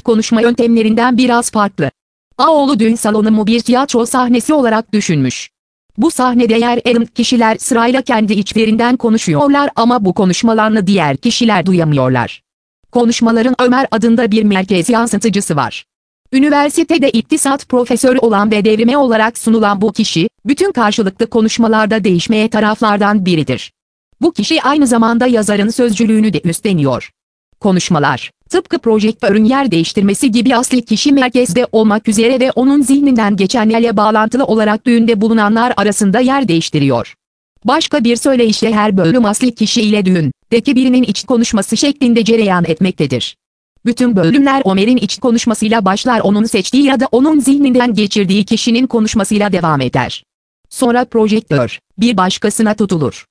konuşma yöntemlerinden biraz farklı. Ağoğlu düğün salonumu bir tiyatro sahnesi olarak düşünmüş. Bu sahnede yer alan kişiler sırayla kendi içlerinden konuşuyorlar ama bu konuşmalarını diğer kişiler duyamıyorlar. Konuşmaların Ömer adında bir merkez yansıtıcısı var. Üniversitede iktisat profesörü olan ve devrime olarak sunulan bu kişi, bütün karşılıklı konuşmalarda değişmeye taraflardan biridir. Bu kişi aynı zamanda yazarın sözcülüğünü de üstleniyor. Konuşmalar, tıpkı projektörün yer değiştirmesi gibi asli kişi merkezde olmak üzere ve onun zihninden geçenlerle bağlantılı olarak düğünde bulunanlar arasında yer değiştiriyor. Başka bir söyleyişle her bölüm asli kişi ile düğündeki birinin iç konuşması şeklinde cereyan etmektedir. Bütün bölümler Ömer'in iç konuşmasıyla başlar, onun seçtiği ya da onun zihninden geçirdiği kişinin konuşmasıyla devam eder. Sonra projektör bir başkasına tutulur.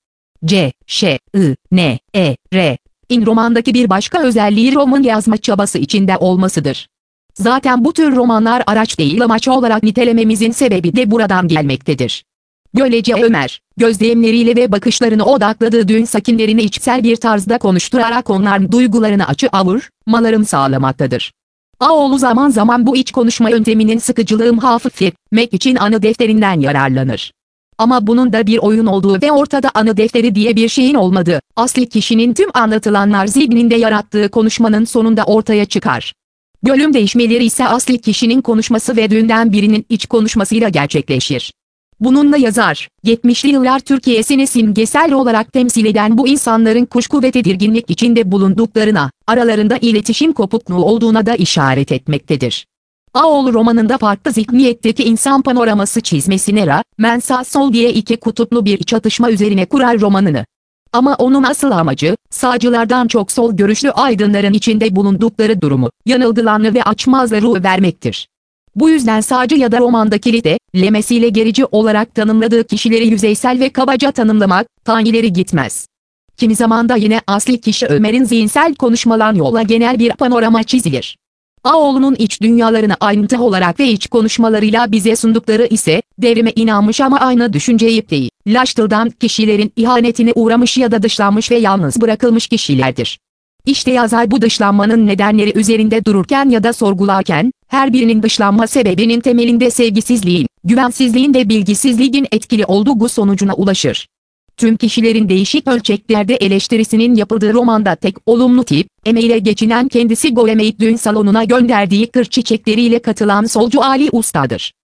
İn romandaki bir başka özelliği roman yazma çabası içinde olmasıdır. Zaten bu tür romanlar araç değil amaç olarak nitelememizin sebebi de buradan gelmektedir. Böylece Ömer, gözlemleriyle ve bakışlarını odakladığı düğün sakinlerini içsel bir tarzda konuşturarak onların duygularını avurmalarını sağlamaktadır. Ağoğlu zaman zaman bu iç konuşma yönteminin sıkıcılığını hafifletmek için anı defterinden yararlanır. Ama bunun da bir oyun olduğu ve ortada anı defteri diye bir şeyin olmadığı, asli kişinin tüm anlatılanlar zihninde yarattığı konuşmanın sonunda ortaya çıkar. Bölüm değişmeleri ise asli kişinin konuşması ve düğünden birinin iç konuşmasıyla gerçekleşir. Bununla yazar, 70'li yıllar Türkiye'sini simgesel olarak temsil eden bu insanların kuşku ve tedirginlik içinde bulunduklarına, aralarında iletişim kopukluğu olduğuna da işaret etmektedir. Ağoğlu romanında farklı zihniyetteki insan panoraması çizmesine rağmen sağ-sol diye iki kutuplu bir çatışma üzerine kurar romanını. Ama onun asıl amacı, sağcılardan çok sol görüşlü aydınların içinde bulundukları durumu, yanılgılarını ve açmazları vermektir. Bu yüzden sağcı ya da romandaki nitelemesiyle gerici olarak tanımladığı kişileri yüzeysel ve kabaca tanımlamak, ileri gitmez. Kimi zaman da yine asli kişi Ömer'in zihinsel konuşmalan yola genel bir panorama çizilir. Ağoğlu'nun iç dünyalarını ayrıntı olarak ve iç konuşmalarıyla bize sundukları ise, devrime inanmış ama aynı düşünceyi paylaştıran kişilerin ihanetine uğramış ya da dışlanmış ve yalnız bırakılmış kişilerdir. İşte yazar bu dışlanmanın nedenleri üzerinde dururken ya da sorgularken, her birinin dışlanma sebebinin temelinde sevgisizliğin, güvensizliğin ve bilgisizliğin etkili olduğu sonucuna ulaşır. Tüm kişilerin değişik ölçeklerde eleştirisinin yapıldığı romanda tek olumlu tip, emeğiyle geçinen kendisi Golemeyt düğün salonuna gönderdiği kır çiçekleriyle katılan solcu Ali Usta'dır.